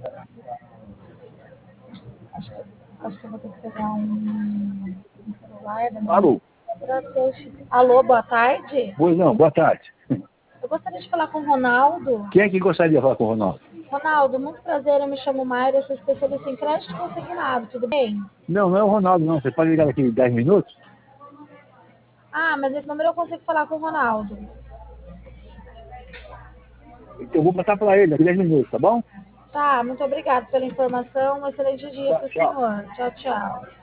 Acho que, acho que eu vou ter que pegar um celular da minha Alô? pra ter o chip. Alô, boa tarde. Pois não, boa tarde. Eu gostaria de falar com o Ronaldo. Quem é que gostaria de falar com o Ronaldo? Ronaldo, muito prazer, eu me chamo Mayra, eu sou especialista em crédito consignado, tudo bem? Não, não é o Ronaldo, não. Você pode ligar daqui 10 minutos? Ah, mas nesse número eu consigo falar com o Ronaldo. Então eu vou passar para ele daqui 10 minutos, tá bom? Tá, muito obrigado pela informação, um excelente dia Tá, para o tchau. senhor. Tchau, tchau.